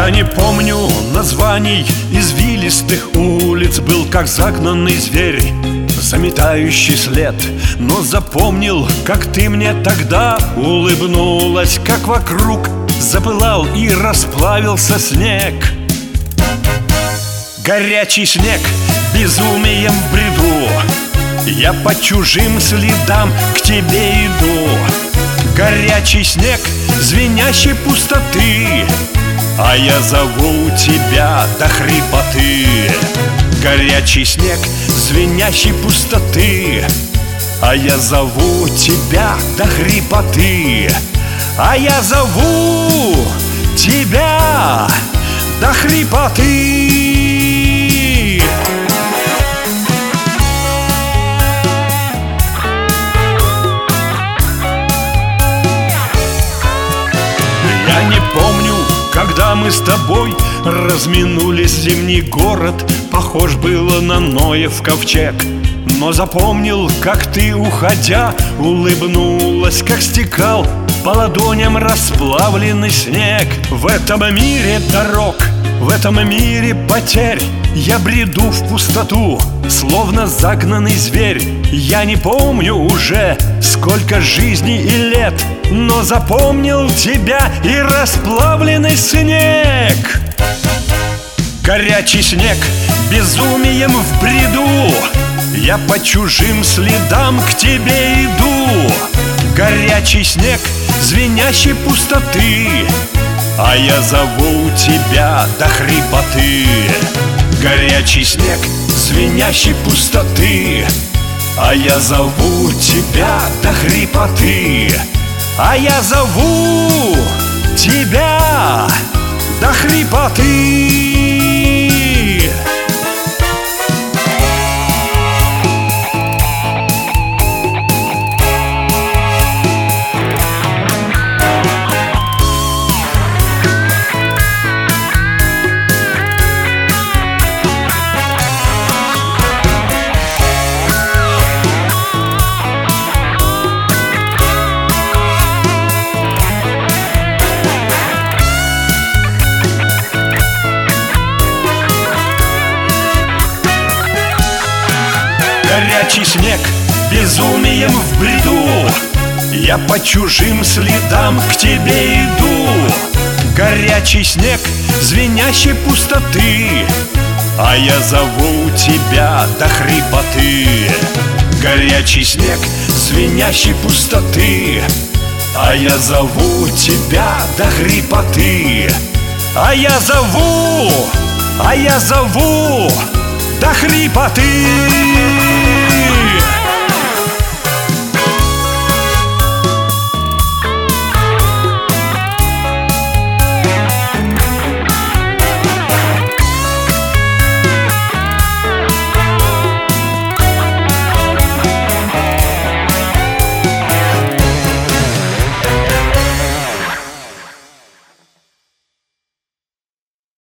Я не помню названий извилистых улиц. Был как загнанный зверь, заметающий след. Но запомнил, как ты мне тогда улыбнулась, как вокруг запылал и расплавился снег. Горячий снег безумием в бреду, я по чужим следам к тебе иду. Горячий снег звенящей пустоты, а я зову тебя до хрипоты. Горячий снег звенящей пустоты, а я зову тебя до хрипоты. А я зову тебя до хрипоты. Я не помню, когда мы с тобой разминулись. Зимний город похож было на Ноев ковчег. Но запомнил, как ты, уходя, улыбнулась, как стекал по ладоням расплавленный снег. В этом мире дорог, в этом мире потерь, я бреду в пустоту, словно загнанный зверь. Я не помню уже, сколько жизней и лет, но запомнил тебя и расплавленный снег. Горячий снег безумием в бреду, я по чужим следам к тебе иду. Горячий снег звенящей пустоты, а я зову тебя до хрипоты. Горячий снег звенящей пустоты, а я зову тебя до хрипоты. А я зову тебя до хрипоты. Горячий снег безумием в бреду, я по чужим следам к тебе иду. Горячий снег звенящей пустоты, а я зову тебя до хрипоты. Горячий снег звенящей пустоты, а я зову тебя до хрипоты. А я зову до хрипоты.